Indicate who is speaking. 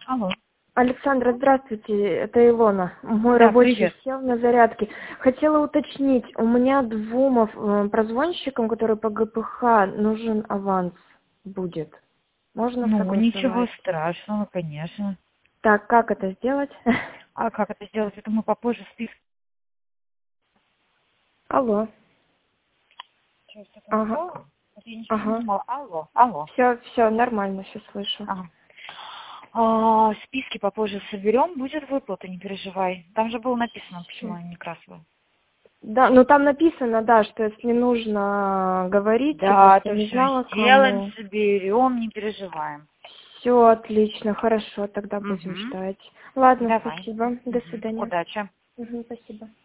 Speaker 1: Алло.
Speaker 2: Александра, здравствуйте, это Илона. Мой
Speaker 1: Да,
Speaker 2: рабочий
Speaker 1: привет.
Speaker 2: сел на зарядке. Хотела уточнить, у меня двум прозвонщикам, которые по ГПХ, нужен аванс будет. Можно
Speaker 1: Ну, ничего
Speaker 2: согласовать?
Speaker 1: страшного, конечно.
Speaker 2: Так, как это сделать?
Speaker 1: А как это сделать? Это мы попозже список.
Speaker 2: Алло.
Speaker 1: Что, что-то
Speaker 2: Ага,
Speaker 1: нажала? Вот я ничего не
Speaker 2: ага.
Speaker 1: нажимала. Алло, алло.
Speaker 2: Все, нормально, все слышу.
Speaker 1: Ага. Списки попозже соберем, будет выплата, не переживай. Там же было написано, почему
Speaker 2: Всё.
Speaker 1: они не красивые.
Speaker 2: Да, ну там написано, да, что если не нужно говорить, я
Speaker 1: Да,
Speaker 2: просто
Speaker 1: то
Speaker 2: не
Speaker 1: все
Speaker 2: знала
Speaker 1: сделаем,
Speaker 2: кому.
Speaker 1: соберем, не переживаем.
Speaker 2: Все отлично, хорошо, тогда будем
Speaker 1: Угу.
Speaker 2: ждать. Ладно,
Speaker 1: Давай.
Speaker 2: спасибо, до
Speaker 1: Угу.
Speaker 2: свидания.
Speaker 1: Удачи.
Speaker 2: Мгм, спасибо.